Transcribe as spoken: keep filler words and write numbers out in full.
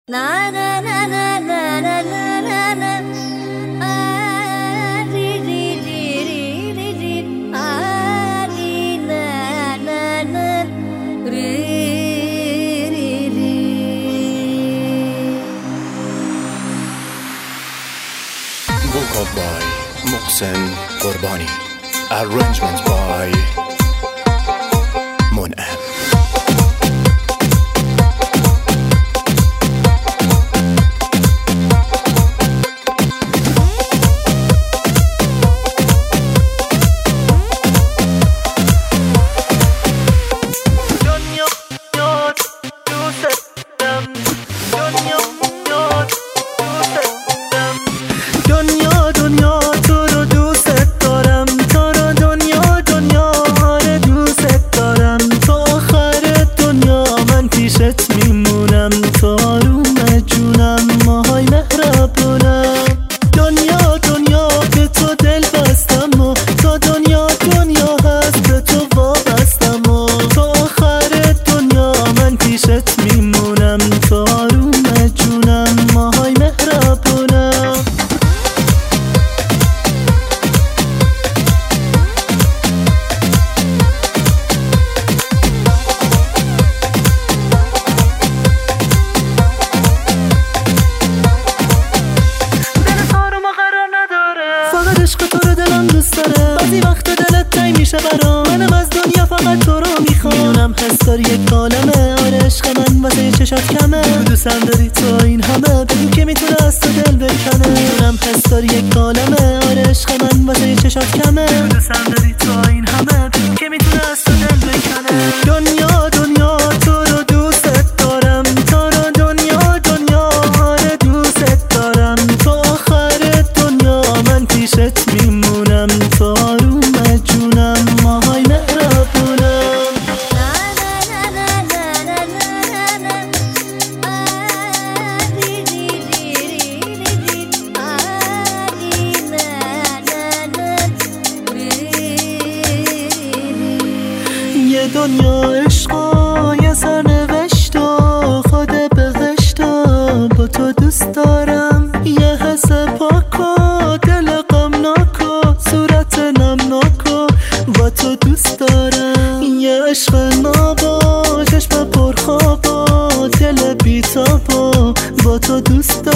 Na na na na na na na na na. Ah, ri ri ri ri ri ri. Ah, ri na na na. Ri ri ri. Vocal by Mohsen Qurbani. Arrangements by Mun'em. میمونم تا روم جونم ماهای مهربونم. دنیا دنیا به تو دل بستم و تا دنیا دنیا هست به تو وابستم و تا آخر دنیا من پیشت میمونم تا روم جونم ماهای مهربونم. عشق تو رو دلم دوست داره، بعضی وقت دلت تنگ میشه برام. منم از دنیا فقط تو رو میخوام. میدونم حس داری یک عالمه، آره عشق من واسه چشات کمه. تو دوستم داری تو این همه، بگو که میتونه از تو دل بکنه. میدونم حس داری یک عالمه، آره عشق من واسه چشات کمه. تو دوستم داری تو این همه، بگو که میتونه از تو دل بکنه. دنیا دنیا تو رو دوست دارم، تو رو دنیا دنیا آره دوست دارم. تو آخر دنیا من پیشت میمونم تا روم جونم ماهای مهربونم. یه دنیا عشقا یه سرنوشتا، خود بهشتا با تو دوست دارم. یه حس پاکا دل غمناکا صورت نمناکا با تو دوست دارم. یه عشق نابا چشم پرخوابا دل بیتابا با تو دوست دارم.